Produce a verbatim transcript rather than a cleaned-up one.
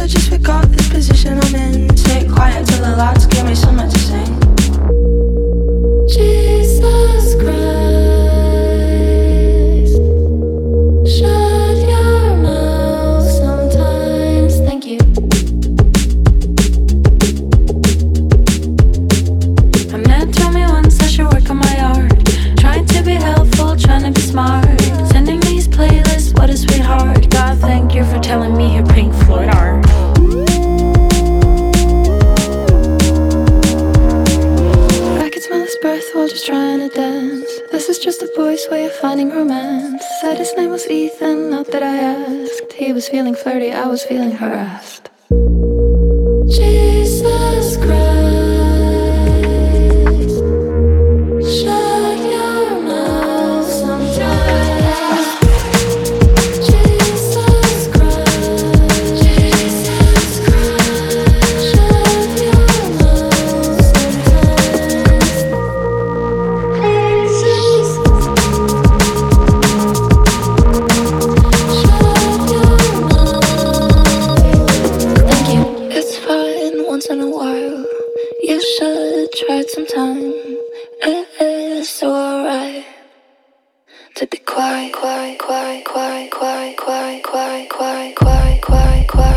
I just forgot the position I'm in. Stay quiet till the lights give me something to sing. Jesus Christ, shut your mouth sometimes. Thank you. A man told me once I should work on my art. Trying to be helpful, trying to be smart. Sending these playlists, what a sweetheart. God, thank you for telling me who Pink Floyd are. I could smell his breath while just trying to dance. This is just a boy's way of finding romance. Said his name was Ethan, not that I asked. He was feeling flirty, I was feeling harassed. Jesus Christ, shut your mouth sometimes. Jesus Christ, Jesus Christ, shut your mouth sometimes. Jesus, shut your mouth. Thank you. It's fine once in a while. You should try it sometime. It's so alright to be quiet, quiet, quiet, quiet, quiet, quiet, quiet, quiet, quiet, quiet, quiet, quiet.